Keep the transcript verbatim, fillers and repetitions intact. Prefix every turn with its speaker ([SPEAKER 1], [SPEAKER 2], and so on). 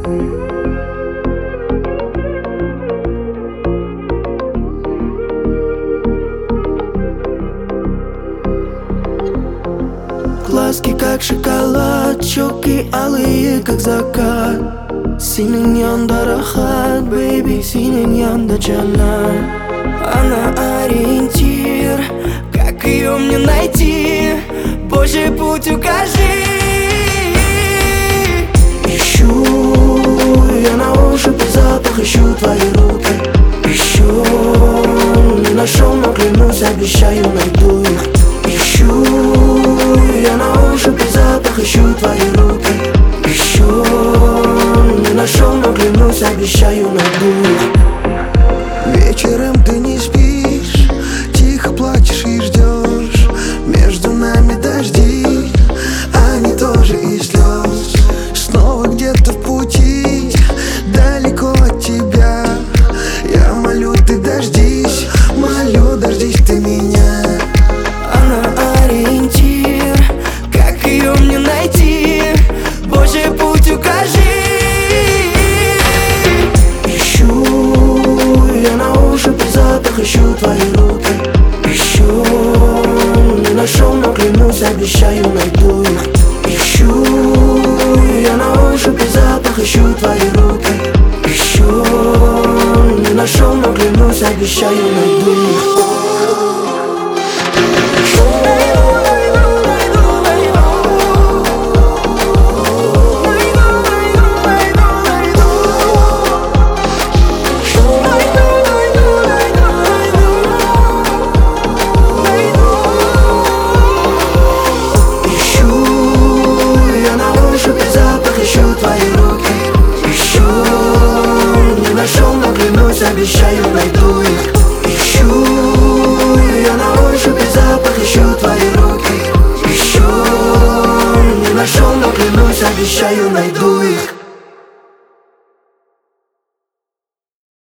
[SPEAKER 1] Глазки как шоколад, щеки алые как закат. Синен янда рахат, бэйби, синен янда джаннат. Она ориентир, как ее мне найти? Божий путь укажи. Ищу я на ощупь и запах, ищу твои руки. Ищу, не нашел, но клянусь, обещаю, найду их. Ищу я на ощупь и запах, ищу твои руки. Ищу, не нашел, но клянусь, обещаю, найду их.
[SPEAKER 2] Вечером ты не спишь, тихо плачешь и ждешь. Между нами дожди, они тоже и слез. Снова где-то в пути, далеко от тебя. Я молю, ты дождись, молю, дождись ты меня.
[SPEAKER 1] Она ориентир, как ее мне найти? Божий путь укажи. Ищу я на ощупь и запах, ищу твои руки. Ищу, не нашел, но клянусь, обещаю, найду их. Ищу я на ощупь и запах, ищу твои руки. Ищу, не нашел, но клянусь, обещаю, найду их. Обещаю, найду их. Ищу я на ощупь и запах, ищу твои руки. Ищу, не нашел, но клянусь, обещаю, найду их.